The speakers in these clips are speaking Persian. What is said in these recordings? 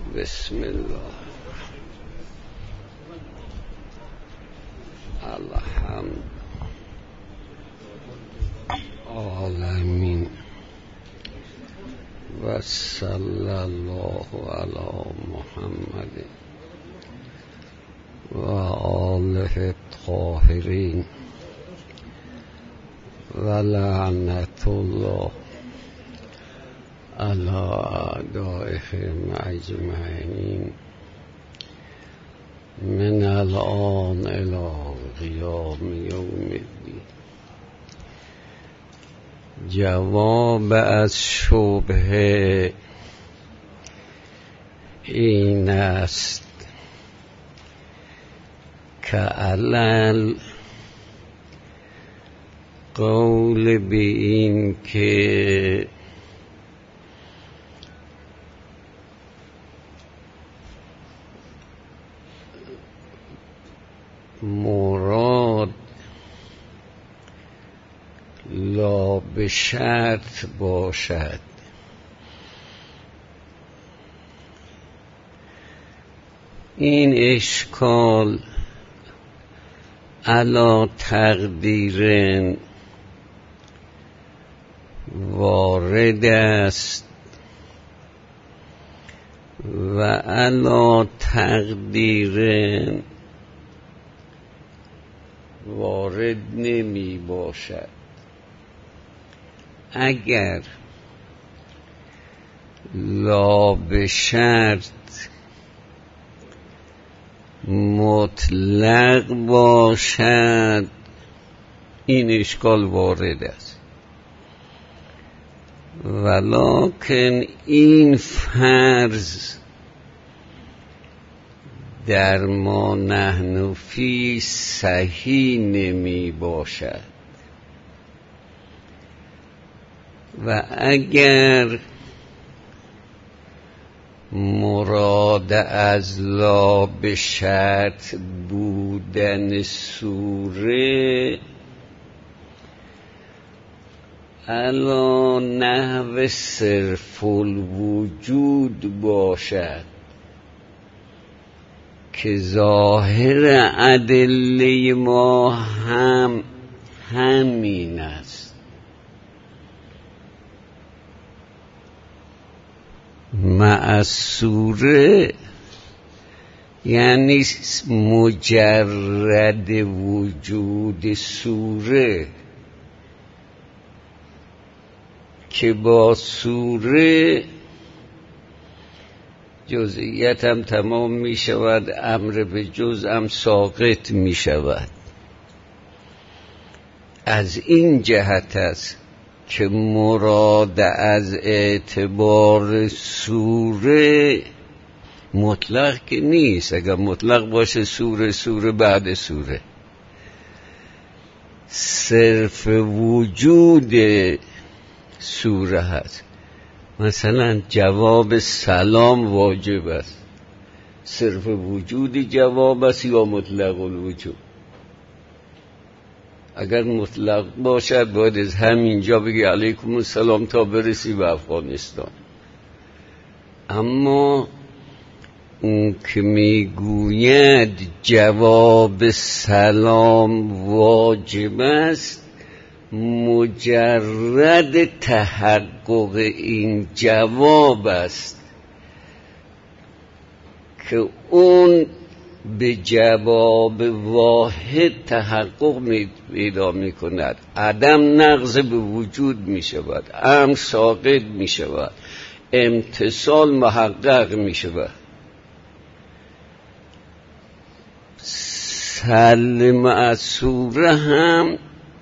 بسم الله الحمد عالمین و صلی الله علی محمد و آله الطاهرین و لعنت الله علی اعدائهم اجمعین من الان الی قیام یوم الدین. جواب از شبهه این است که علل قول به این که مراد لا به شرط باشد، این اشکال علا تقدیر وارد است و علا تقدیر وارد نمی باشد. اگر لا به شرط مطلق باشد این اشکال وارد است، ولکن این فرض در ما نحن فی صحیح نمی باشد و اگر مراد از لا به شرط بودن سوره علی نحو صرف الوجود باشد که ظاهر ادله ما هم همین است، مع سوره یعنی مجرد وجود سوره که با سوره جزئیت هم تمام می شود، امر به جزء هم ساقط می شود. از این جهت است که مراد از اعتبار سوره مطلق که نیست. اگر مطلق باشه سوره بعد سوره، صرف وجود سوره هست. مثلا جواب سلام واجب است، صرف وجود جواب است یا مطلق الوجود؟ اگر مطلق باشد باید از همینجا بگی علیکم السلام تا برسی به افغانستان. اما اون که میگوید جواب سلام واجب است، مجرد تحقق این جواب است که اون به جواب واحد تحقق پیدا می کند. عدم نقض به وجود می شود، امر ساقط می شود، امتصال محقق می شود. سلم از سوره هم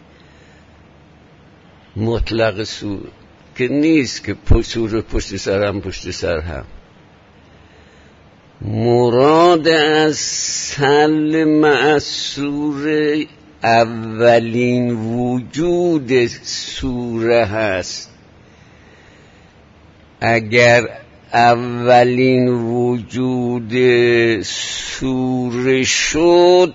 مطلق سوره که نیست که سوره پشت سر هم. مراد از سلم از سوره اولین وجود سوره هست. اگر اولین وجود سوره شد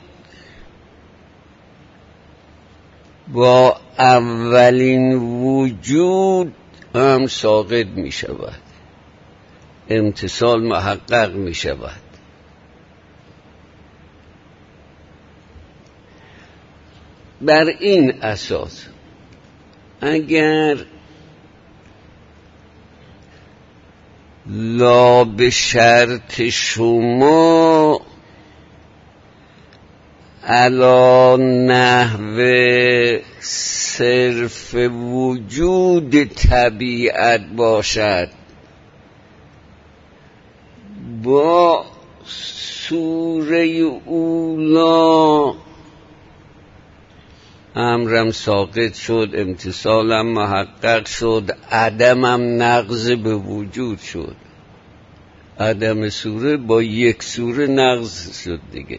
با اولین وجود هم ساقط می شود. امتثال محقق می شود. بر این اساس اگر لا به شرط شما علا نحو صرف وجود طبیعت باشد، با سوره اولا امرم ساقط شد، امتصالم محقق شد، عدمم نقض به وجود شد. عدم سوره با یک سوره نقض شد دیگه.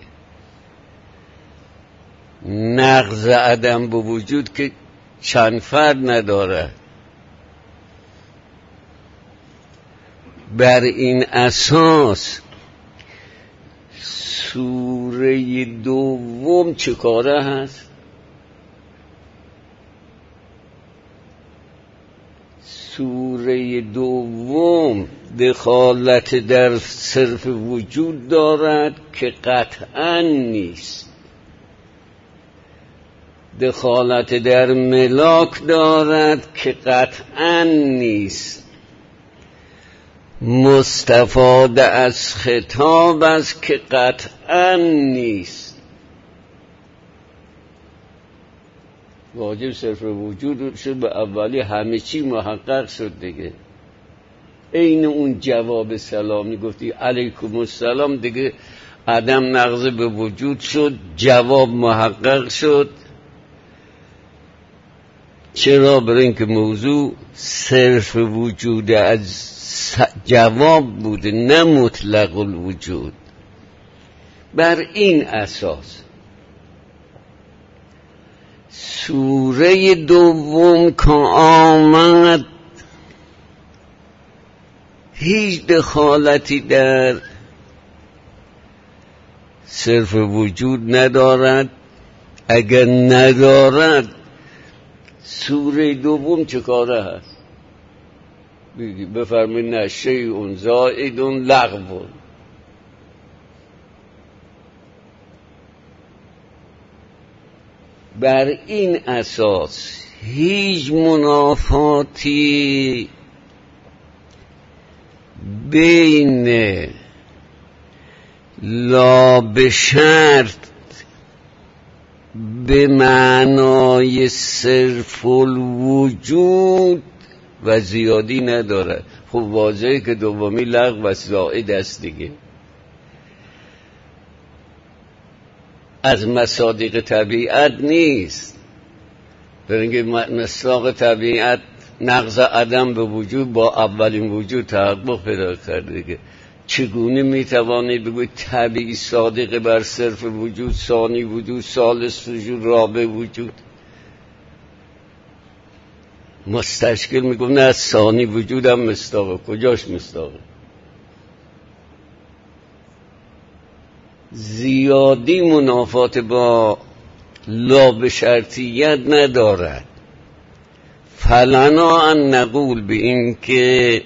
نقض عدم به وجود که چند فرد نداره. بر این اساس سوره دوم چه کاره هست؟ سوره دوم دخالت در صرف وجود دارد که قطعا نیست، دخالت در ملاک دارد که قطعا نیست، مستفاده از خطاب است که قطعا نیست. واجب صرف وجود شد، به اولی همه چی محقق شد دیگه. این اون جواب سلامی گفتی علیکم السلام دیگه، عدم نقض به وجود شد، جواب محقق شد. چرا؟ برای اینکه موضوع صرف وجود از جواب بوده، نه مطلق الوجود. بر این اساس سوره دوم که آمد هیچ دخالتی در صرف وجود ندارد. اگر ندارد سوره دوم چه کاره هست؟ بفرمایید نه شیء زائد لغو. بر این اساس هیچ منافاتی بین لا به شرط به معنای صرف الوجود و زیادی نداره. خب واضحه که دومی لغو و زائد است دیگه. از مصادیق طبیعت نیست، برای اینکه مصداق طبیعت نقض عدم به وجود با اولین وجود تحقق پیدا کرده دیگه. چگونه میتوانید بگوید طبیعی صادق بر صرف وجود، ثانی وجود، ثالث وجود، رابع وجود؟ مستشکل میگم نه ثانی وجود هم مصداقه. کجاش مصداقه؟ زیادی منافات با لا به شرطیت ندارد. فلنا ان نقول به این که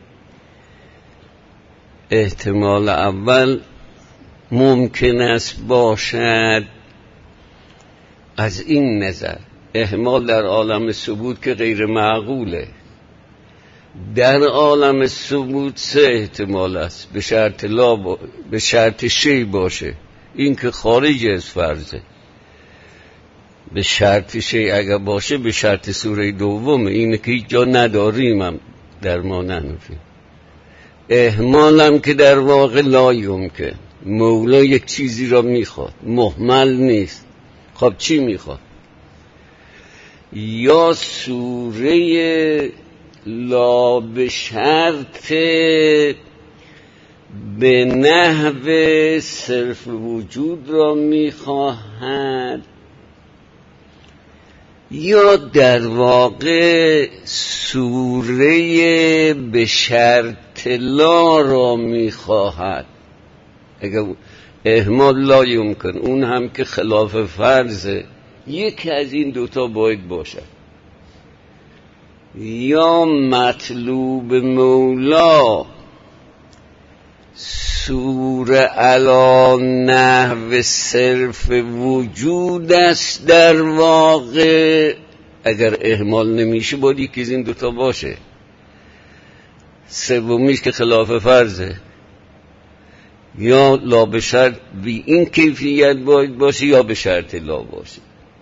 احتمال اول ممکن است باشد، از این نظر احتمال در عالم ثبوت که غیر معقوله. در عالم ثبوت سه احتمال است، به شرط به شرط شی باشه، این که خارج از فرضه. به شرط شی اگر باشه به شرط سوره دومه، اینه که هیچ جا نداریم هم در ما ننفیم. احمالم که در واقع لا یمکن، مولا یک چیزی را میخواد، مهمل نیست. خب چی میخواد؟ یا سوره لا به شرط به نحو صرف وجود را میخواهد، یا در واقع سوره به شرط لا را میخواهد. اگر احمال لا یمکن، اون هم که خلاف فرضه، یکی از این دوتا باید باشد. یا مطلوب مولا سوره علا نحو صرف وجود است در واقع. اگر اهمال نمیشه باید یکی از این دوتا باشه. سومیش که خلاف فرضه، یا لا به شرط بی این کیفیت باید باشه یا به شرط لا باشه.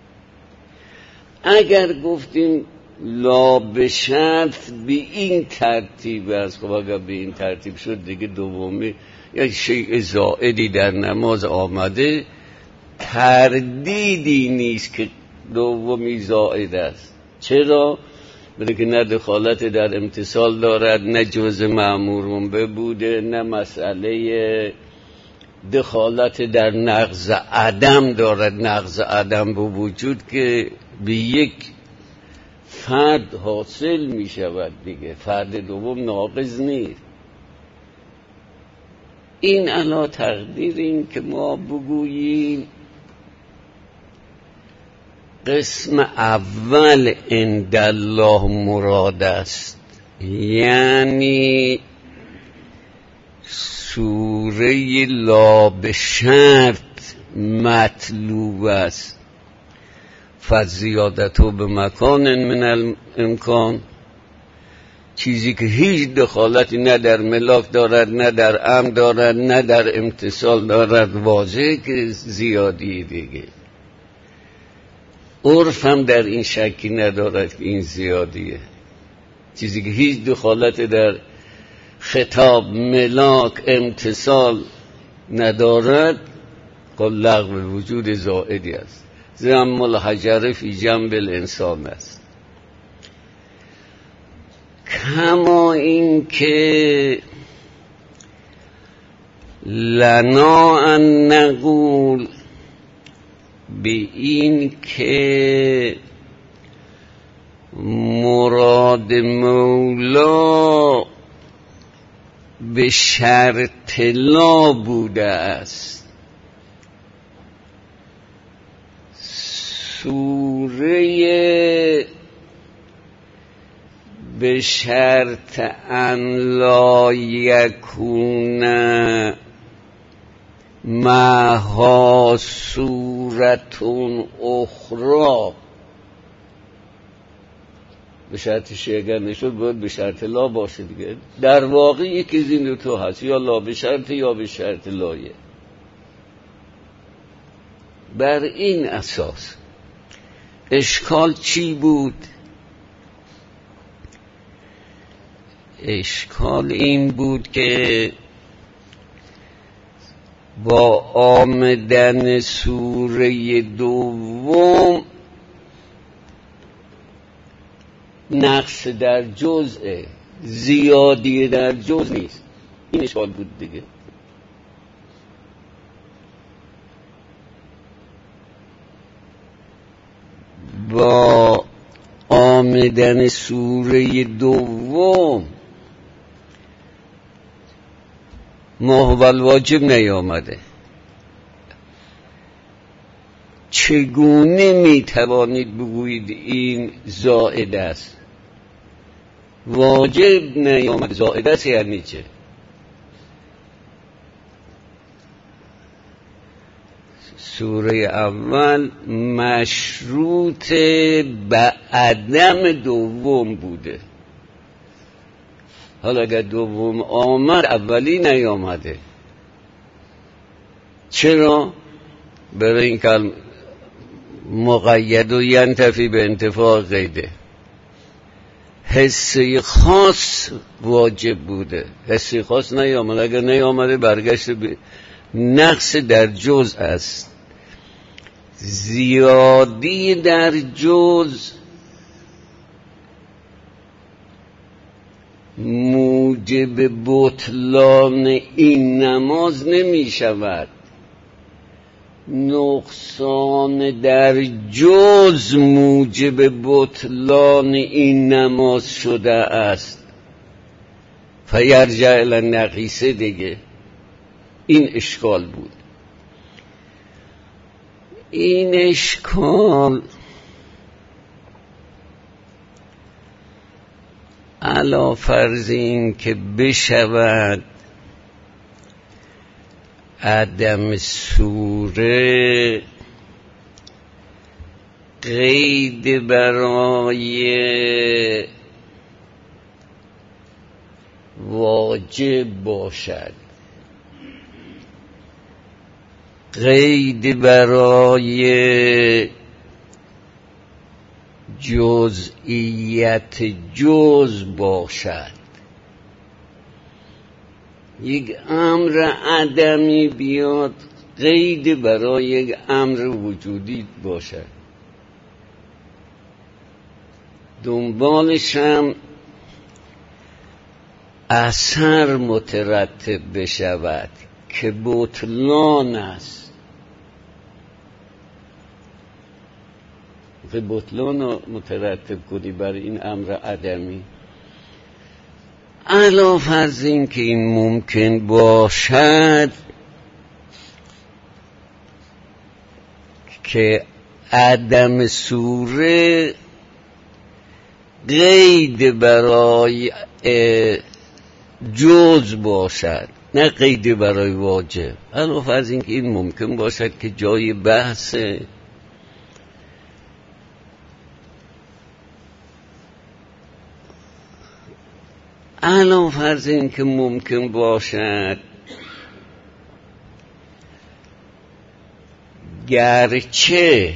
اگر گفتیم لا به شرط بی این ترتیب است، خب اگر به این ترتیب شد دیگه دومی یا شیء زائدی در نماز آمده، تردیدی نیست که دومی زائد است. چرا؟ برای که نه دخالت در امتصال دارد، نه جزء مأمورون بوده، نه مسئله دخالت در نقض عدم دارد. نقض عدم به وجود که به یک فرد حاصل می شود دیگه، فرد دوم ناقض نیست. این علا تقدیر این که ما بگوییم قسم اول عند الله مراد است، یعنی سوره لا به شرط مطلوب است. فزیادتو به مکان من الامکان، چیزی که هیچ دخالتی نه در ملاک دارد، نه در امر دارد، نه در امتصال دارد، واضحه که زیادی دیگه. عرف هم در این شکی ندارد که این زیادیه. چیزی که هیچ دخالت در خطاب، ملاک، امتصال ندارد، قل لغو وجود زائدی است. ضم الحجر فی جنب الانسان است. کما این که لنا ان نقول، به این که مراد مولا به شرط لا بوده است. سوره به شرط ان لا یکون معها صورتون اخرى، به شرط اگر نشد باید به شرط لا باشه دیگه. در واقع یکی از این دو تا هست، یا لا به شرط یا به شرط لایه. بر این اساس اشکال چی بود؟ اشکال این بود که با آمدن سوره دوم نقص در جزء، زیادی در جزء نیست. این اشکال بود دیگه. با آمدن سوره دوم ما هو الواجب نیامده. چگونه میتوانید بگویید این زائد است؟ واجب نیامده، زائد است یعنی چه؟ سوره اول مشروط به عدم دوم بوده. حالا اگر دوم آمد اولی نیامده. چرا؟ برای این که مقید و ینتفی به انتفاع قیده. حسی خاص واجب بوده، حسی خاص نیامده. اگر نیامده برگشت به نقص در جزء است. زیادی در جزء موجب بطلان این نماز نمی شود. نقصان در جزء موجب بطلان این نماز شده است. فیرجع الی النقیصه دیگه. این اشکال بود. این اشکال علی فرض این که بشود عدم صوره قید برای واجب باشد، قید برای جزئیت جز باشد. یک امر عدمی بیاد قید برای یک امر وجودی باشد، دنبالش هم اثر مترتب بشود که بطلان است. که بطلان رو مترتب کنی بر این امر عدمی، علاوه فرض این که این ممکن باشد که عدم صوره قید برای جز باشد، نه قید برای واجب. علاوه فرض این که این ممکن باشد که جای بحثه. علاوه فرض این که ممکن باشد گرچه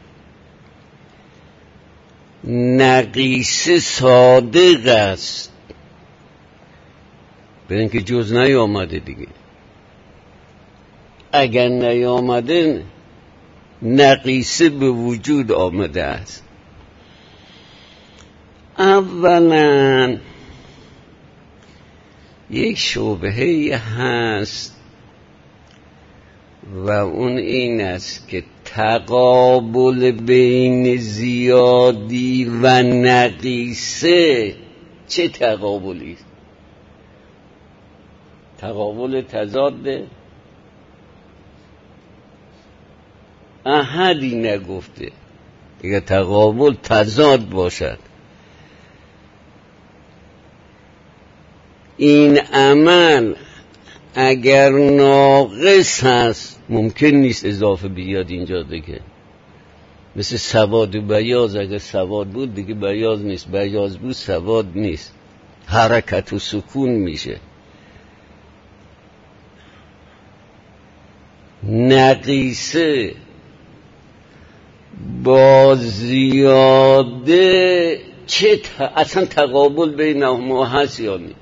نقیصه صادق است، به اینکه جز نیامده دیگه، اگر نیامده نقیصه به وجود آمده است. اولا یک شبهه هست و اون این است که تقابل بین زیادی و نقیصه چه تقابلی است؟ تقابل تضاده؟ احدی نگفته دیگه تقابل تضاد باشد. این عمل اگر ناقص هست ممکن نیست اضافه بیاد اینجا دیگه. مثل سواد و بیاض، اگر سواد بود دیگه بیاض نیست، بیاض بود سواد نیست، حرکت و سکون میشه. نقیصه با زیاده اصلا تقابل بینهما هست یا نه؟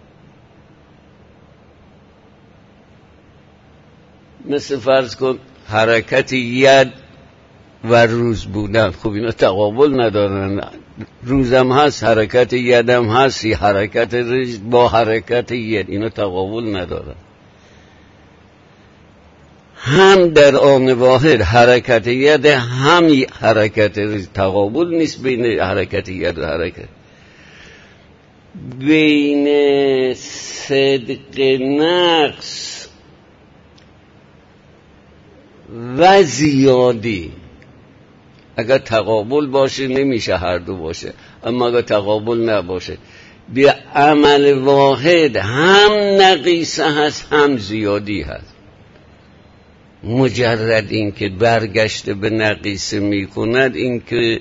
مثل فرض کن حرکت ید و روز بودن، خب اینا تقابل ندارن. روزم هست، حرکت یدم هست، حرکت رجل با حرکت ید، اینا تقابل ندارن. هم در آن واحد حرکت ید هم حرکت رجل، تقابل نیست بین حرکت ید و حرکت. بین صدق نقص و زیادی اگر تقابل باشه نمیشه هر دو باشه، اما اگر تقابل نباشه به عمل واحد هم نقیصه هست هم زیادی هست. مجرد این که برگشت به نقیصه میکند این که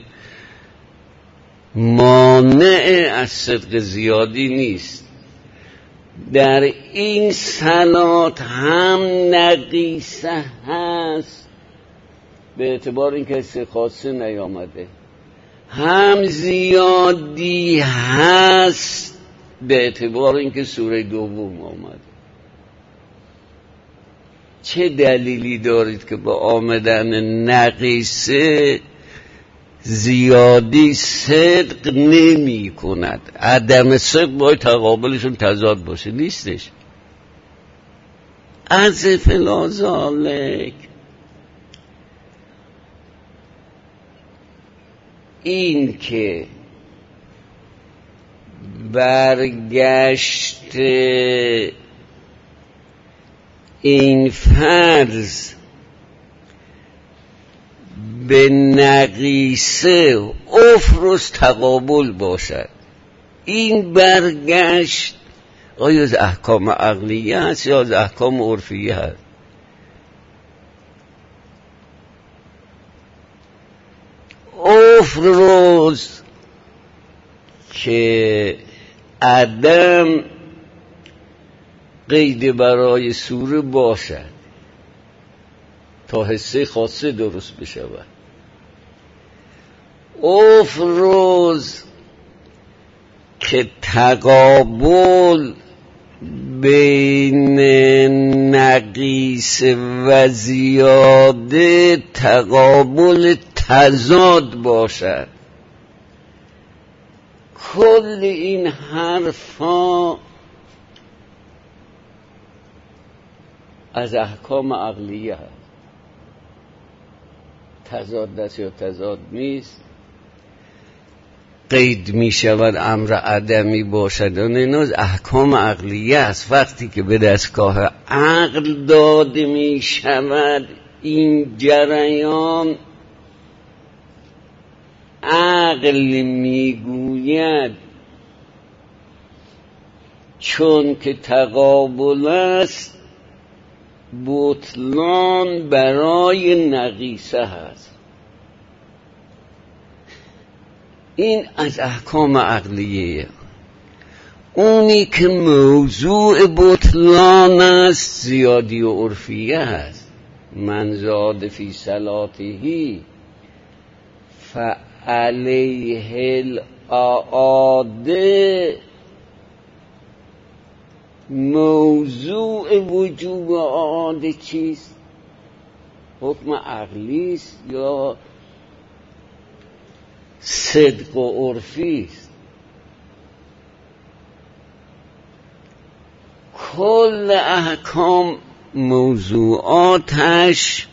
مانع از صدق زیادی نیست. در این صلات هم نقیصه هست به اعتبار اینکه حس خاصه نیامده، هم زیادی هست به اعتبار اینکه سوره دوم آمده. چه دلیلی دارید که با آمدن نقیصه زیادی صدق نمی کند؟ عدم صدق باید تقابلشون تضاد باشه، نیستش. از فلازالک این که برگشت این فرض به نقیصه افرز تقابل باشد، این برگشت آیا از احکام عقلیه هست یا از احکام عرفیه هست؟ افرز که عدم قید برای سوره باشد تا حصه خاصه درست بشود. افرز که تقابل بین نقیص و زیاده تقابل تضاد باشد. کل این حرفا از احکام عقلیه هست. تضاد است یا تضاد نیست، قید می شود امر عدمی باشد و نه، از احکام عقلیه است. وقتی که به دستگاه عقل داده می شود این جریان، عقل میگوید چون که تقابل است بطلان برای نقیصه هست. این از احکام عقلیه. اونی که موضوع بطلان است زیادی و عرفیه هست. من زاد فی صلاتهی فعلیه الاعاده، موضوع وجوب اعاده چیست؟ حکم عقلی است یا صدق و عرفی است؟ کل احکام موضوعاتش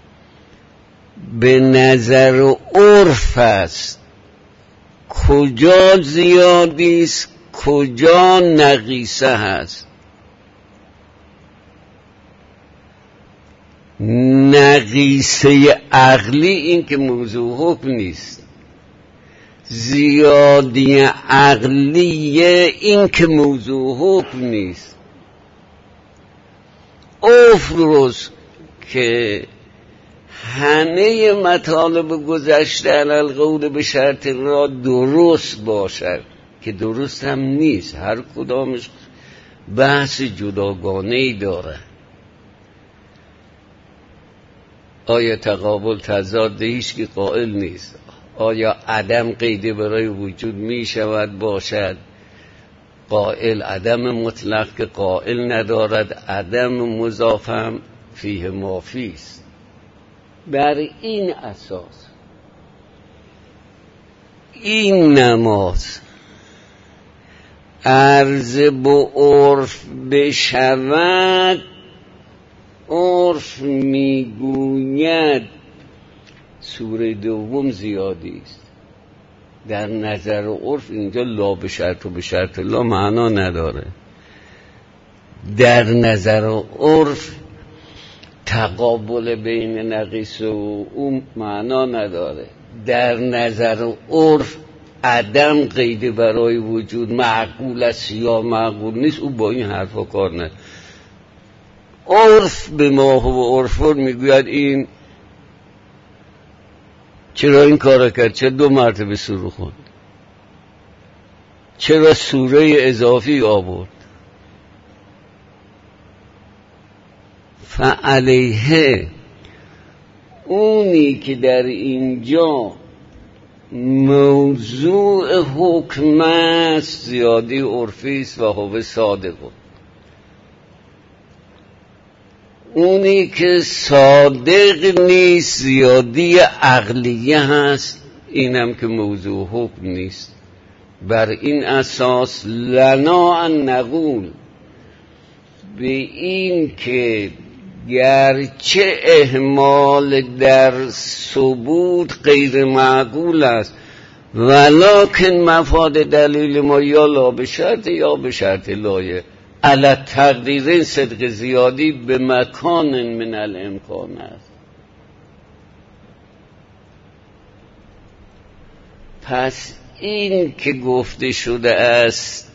به نظر و عرف است. کجا زیادی است کجا نقیصه هست. نقیصه عقلی این که موضوع حکم نیست، زیادی عقلیه این که موضوع حکم نیست. افرز که همه مطالب گذشته علی القول به شرط را درست باشد که درست هم نیست، هر کدامش بحث جداگانه‌ای داره. آیا تقابل تضاد هیچ که قائل نیست. آیا عدم قیده برای وجود می شود باشد؟ قائل عدم مطلق که قائل ندارد، عدم مضاف هم فیه مافی است. بر این اساس این نماز عرض به عرف بشود، عرف میگوید سوره دوم زیادی است. در نظر عرف اینجا لا به شرط و به شرط لا معنا نداره. در نظر عرف تقابل بین نقیص و اون معنا نداره. در نظر عرف عدم قیده برای وجود معقول است یا معقول نیست، او با این حرفا کار نداره. عرف به ما و عرفور میگوید این چرا این کار کرد، چرا 2 مرتبه سوره خوند، چرا سوره اضافی آورد. فعلیه اونی که در اینجا موضوع حکم است زیادی عرفی است و هو صادق. اونی که صادق نیست زیادی عقلیه هست، اینم که موضوع حکم نیست. بر این اساس لنا ان نقول، به این که گرچه اهمال در ثبوت غیر معقول است ولکن مفاد دلیل ما یا لا به شرط یا به شرط لایه علی تقدیر صدق زیادی به مکان من الامکان است. پس این که گفته شده است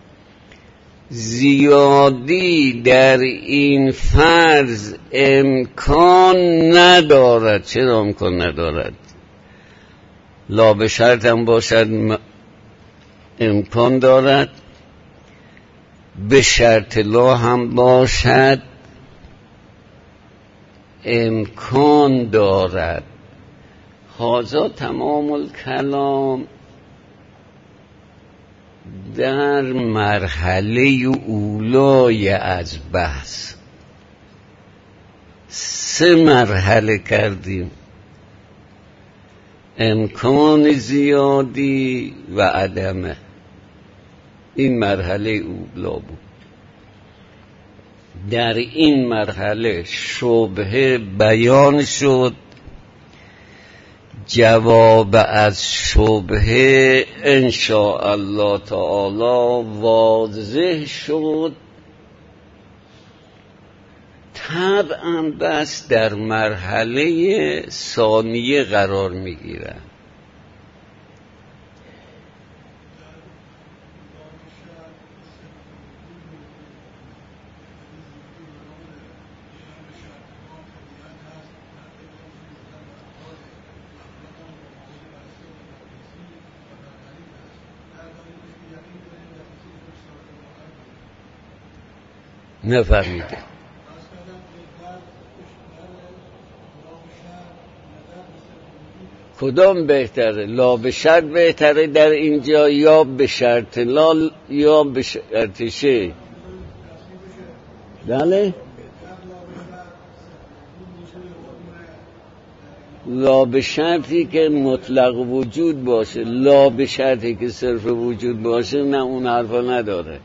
زیادی در این فرض امکان ندارد. چرا امکان ندارد؟ لا به شرط هم باشد امکان دارد، به شرط لا هم باشد امکان دارد. هذا تمام الکلام در مرحله اولای از بحث. 3 مرحله کردیم: امکان زیادی و عدمه. این مرحله اولا بود. در این مرحله شبهه بیان شد، جواب از شبهه ان شاء الله تعالی واضح شد. طبعا بس در مرحله ثانیه قرار میگیرن. نفهمیده کدام بهتره؟ لا به شرط بهتره در اینجا یا به شرط لا یا به شرط شی؟ بله، لا به شرطی که مطلق وجود باشه، لا به شرطی که صرف وجود باشه نه، اون حرفا نداره.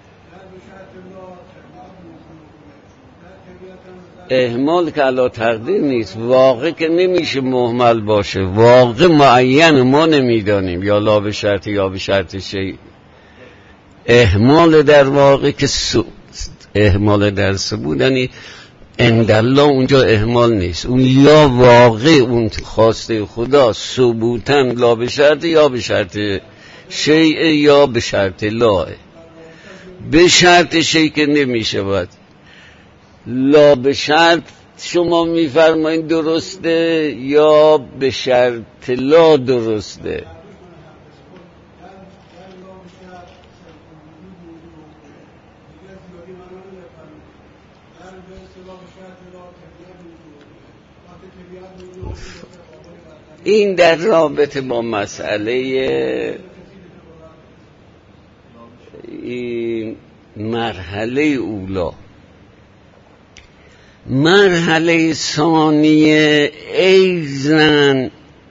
اهمال که علا تقدیر نیست. واقع که نمیشه مهمل باشه، واقع معین ما نمیدانیم یا لا به شرط یا به شرط شی. اهمال در واقع که اهمال در ثبوت، یعنی اندالله اونجا اهمال نیست، اون یا واقع اون خواسته خدا ثبوتاً لا به شرط یا به شرط شیء یا به شرط لا. به شرط شیء که نمیشه باید. لا به شرط شما میفرمایید درسته یا به شرط لا درسته؟ این در رابطه با مسئله این مرحله اولا. مرحله ثانیه ایزن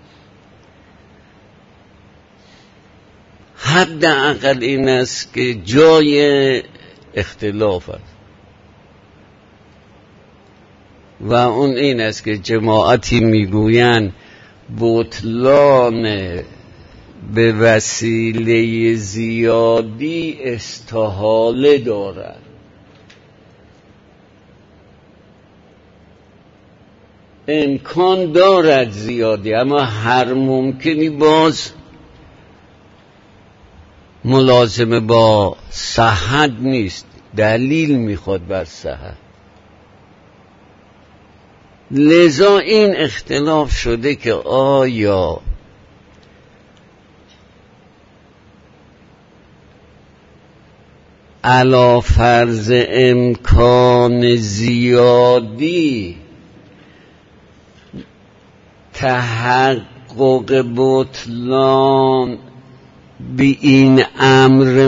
حداقل این است که جای اختلاف است و اون این است که جماعتی میگویند بطلان به وسیله زیادی استحاله دارد. امکان دارد زیادی، اما هر ممکنی باز ملازمه با صحت نیست، دلیل میخواد بر صحت. لذا این اختلاف شده که آیا علی فرض امکان زیادی تحقق بطلان بی این امر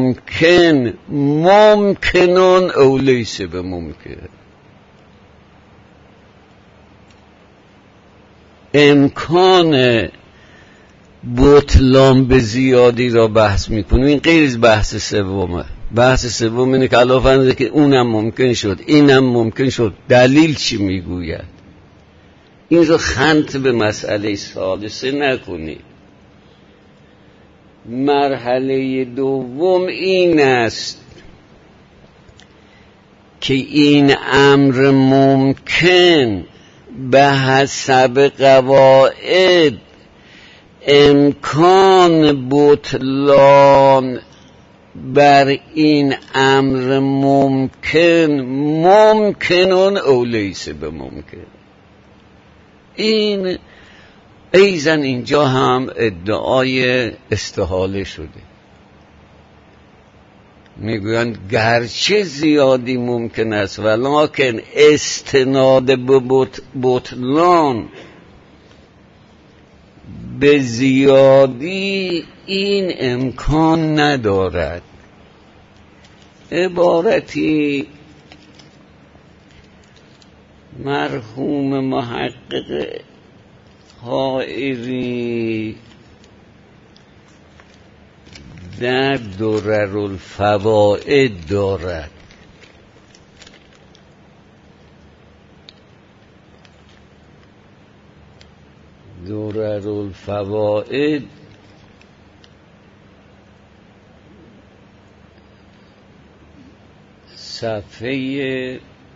ممکنون او لیس به ممکن. امکان بطلان به زیادی را بحث میکنیم. این غیر از بحث سومه. بحث سوم اینه که علاوه فرض که اونم ممکن شد اینم ممکن شد، دلیل چی میگوید؟ این رو خنت به مسئله ثالثه نکنید. مرحله دوم این است که این امر ممکن به حسب قواعد امکان بطلان بر این امر ممکنون او لیس به ممکن. این ایزن اینجا هم ادعای استحاله شده. میگویند گرچه زیادی ممکن است ولکن استناد به بطلان به زیادی این امکان ندارد. عبارتی مرحوم محقق حائری در دررالفوائد دارد. دررالفوائد صفحه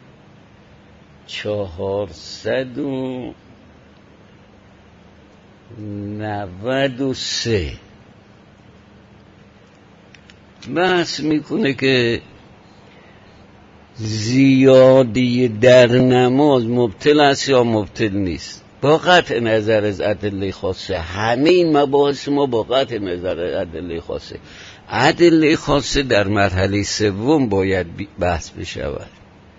493 بحث میکنه که زیادی در نماز مبطل است یا مبطل نیست. با قطع نظر از ادله خاصه، همه این مباحث ما با قطع نظر از ادله خاصه. ادله خاصه در مرحله سوم باید بحث بشود.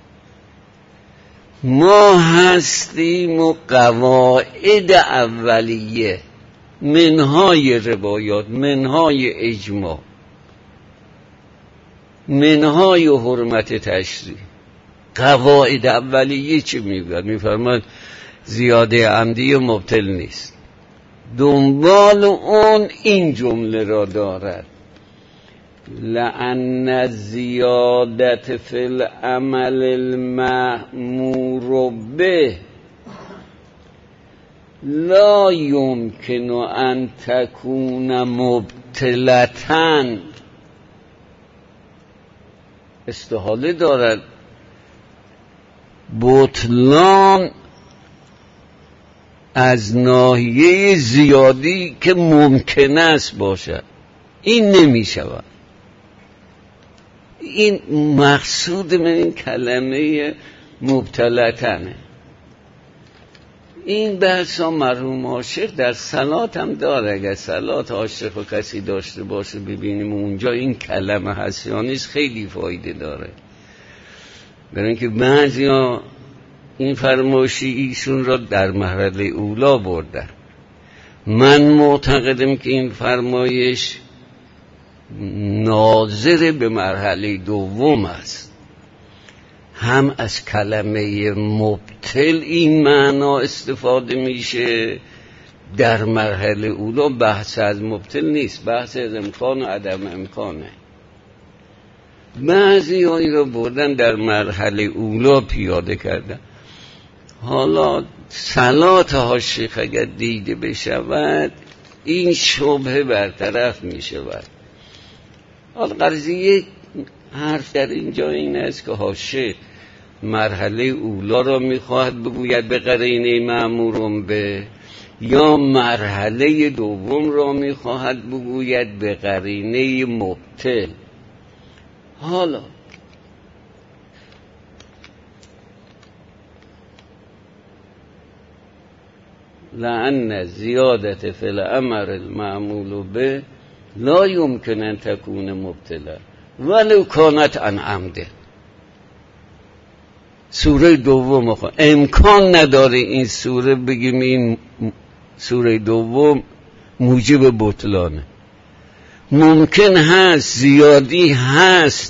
ما هستیم و قواعد اولیه، منهای روایات، منهای اجماع، منهای حرمت تشریع. قواعد اولیه چی میگوید؟ میفرماید زیاده عمدی مبطل نیست. دنبال اون این جمله را دارد: لأن الزیادت فی العمل المأمور به لا یمکن ان تکون مبطلة. استحاله دارد بطلان از ناحیه زیادی که ممکن است باشد. این نمی شود. این مقصود من این کلمه مبتلتنه. این بحث ها مرحوم عاشق در صلات هم داره. اگر صلات عاشق و کسی داشته باشه ببینیم اونجا این کلمه هست یا نیست، خیلی فایده داره. برای اینکه بعضی ها این فرمایشی ایشون را در مرحله اولا بردن. من معتقدم که این فرمایش ناظر به مرحله دوم است. هم از کلمه مبطل این معنا استفاده میشه. در مرحله اولا بحث از مبطل نیست، بحث از امکان و عدم امکانه. بعضی هایی را بردن در مرحله اولا پیاده کردن. حالا صلات حاشیخ اگر دیده بشود این شبهه برطرف می شود. حالا قضیه حرف در اینجا این است که حاشیخ مرحله اولا را می خواهد بگوید به قرینه مأمورم به، یا مرحله دوم را می خواهد بگوید به قرینه مبطل. حالا لأن زیادت فی الامر المعمول به لا یمکن ان تکون مبطلا ولو کانت عن عمد. سوره دوم امکان نداره این سوره بگیم این سوره دوم موجب بطلانه. ممکن هست زیادی هست،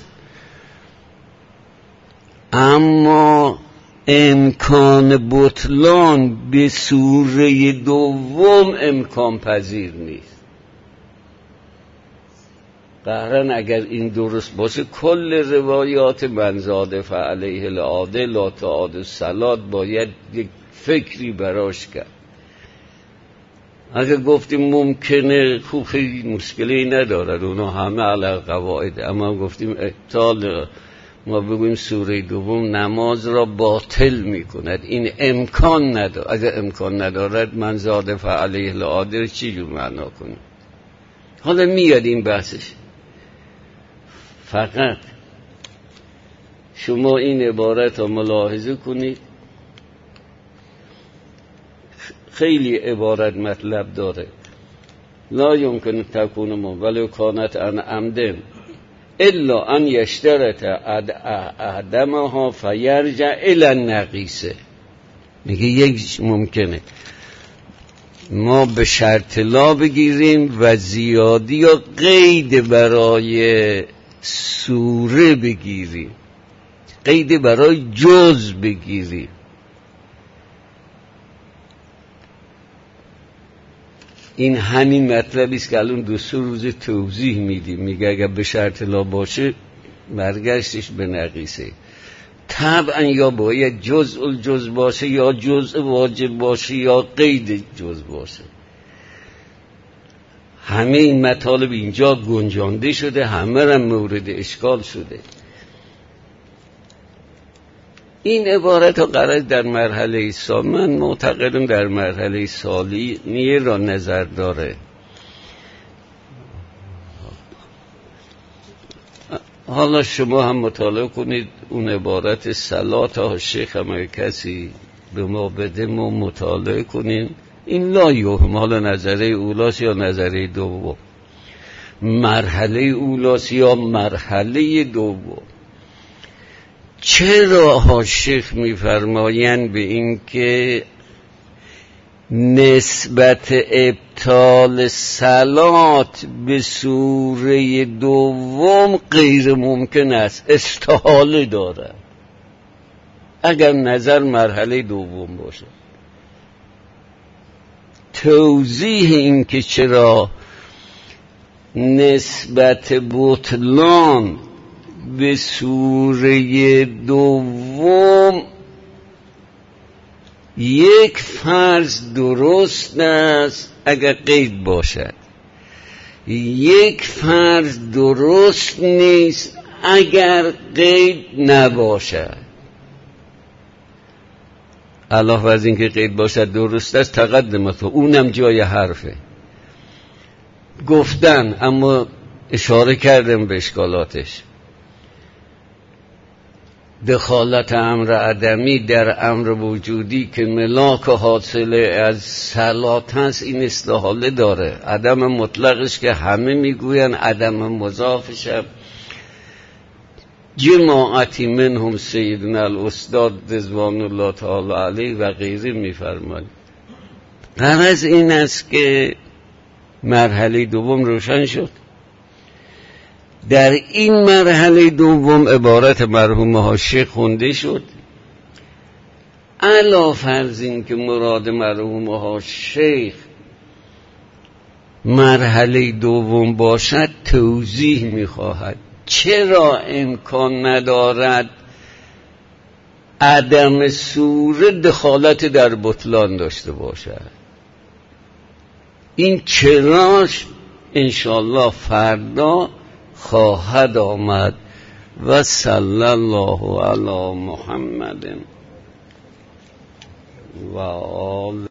اما امکان بطلان به سوره دوم امکان پذیر نیست. قهرن اگر این درست باشه کل روایات من زاد فعلیه العاده لا تعاد الصلاة باید یک فکری براش کرد. اگر گفتیم ممکنه خوب خیلی مشکلی ندارد، اونا همه علی قواعد، اما گفتیم ابطال ما بگویم سوره دوم نماز را باطل میکند، این امکان ندارد. اگر امکان ندارد من زاد فعلیه العاده چی جور معنا کنیم؟ حالا میاد این بحثش. فقط شما این عبارت را ملاحظه کنید، خیلی عبارت مطلب داره. لا یمکن تکون ولو کانت عن عمد الا ان یشترط عدمها فیرجع الی النقیصه. میگه یک ممکنه ما به شرط لا بگیریم و زیادی یا قید برای سوره بگیریم، قید برای جز بگیریم. این همین مطلبی است که الان 2-3 روز توضیح میدیم. میگه اگر به شرط لا باشه برگشتش به نقیصه. طبعا یا باید جزء الجزء باشه یا جزء واجب باشه یا قید جزء باشه. همه این مطالب اینجا گنجانده شده، همه را مورد اشکال شده. این عبارت ها قرار در مرحله ثانی، من معتقدم در مرحله ثانیه را نظر داره. حالا شما هم مطالعه کنید اون عبارت صلات ها شیخ هم کسی به ما بده، ما مطالعه کنیم. این لا یوهم، حالا نظره اولاست یا نظره دوم، مرحله اولاست یا مرحله دوم. چرا شیخ میفرمایند به این که نسبت ابطال صلات به سوره دوم غیر ممکن است، استحاله داره اگر نظر مرحله دوم باشه. توضیح این که چرا نسبت بطلان به سوره دوم یک فرض درست است اگر قید باشد، یک فرض درست نیست اگر قید نباشد. علاوه از این که قید باشد درست است، تقدمت اونم جای حرفه گفتن، اما اشاره کردم به اشکالاتش. دخالت امر عدمی در امر وجودی که ملاک حاصله از صلات هست، این استحاله داره. عدم مطلقش که همه میگوین، عدم مضافش هم جماعتی منهم سیدنا الاستاد رضوان الله تعالی علیه و غیره میفرماید. غرض این است که مرحله دوم روشن شد. در این مرحله دوم عبارت مرحوم ها شیخ خونده شد. علا فرض این که مراد مرحوم ها شیخ مرحله دوم باشد، توضیح میخواهد چرا امکان ندارد عدم سوره دخالت در بطلان داشته باشد. این چراش انشاءالله فردا خواهد آمد. و صلی الله علی محمد و آل